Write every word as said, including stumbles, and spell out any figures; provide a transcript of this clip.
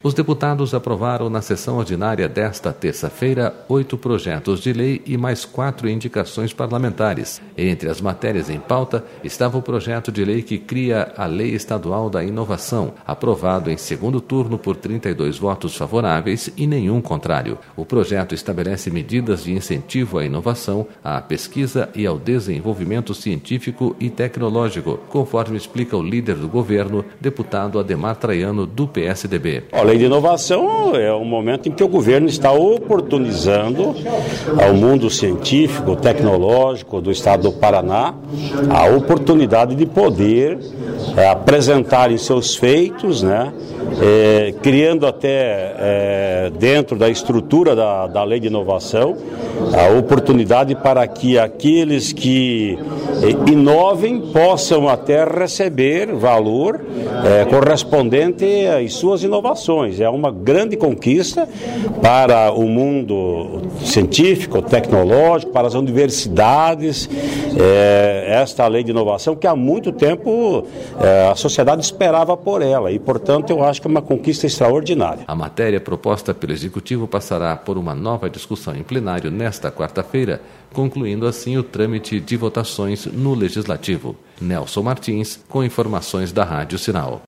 Os deputados aprovaram na sessão ordinária desta terça-feira oito projetos de lei e mais quatro indicações parlamentares. Entre as matérias em pauta estava o projeto de lei que cria a Lei Estadual da Inovação, aprovado em segundo turno por trinta e dois votos favoráveis e nenhum contrário. O projeto estabelece medidas de incentivo à inovação, à pesquisa e ao desenvolvimento científico e tecnológico, conforme explica o líder do governo, deputado Ademar Traiano, do P S D B. A lei de inovação é um momento em que o governo está oportunizando ao mundo científico, tecnológico do estado do Paraná a oportunidade de poder é, apresentar em seus feitos, né, é, criando até é, dentro da estrutura da, da lei de inovação a oportunidade para que aqueles que é, inovem possam até receber valor é, correspondente às suas inovações. É uma grande conquista para o mundo científico, tecnológico, para as universidades, é, esta lei de inovação que há muito tempo é, a sociedade esperava por ela e, portanto, eu acho que é uma conquista extraordinária. A matéria proposta pelo Executivo passará por uma nova discussão em plenário nesta quarta-feira, concluindo assim o trâmite de votações no Legislativo. Nelson Martins, com informações da Rádio Sinal.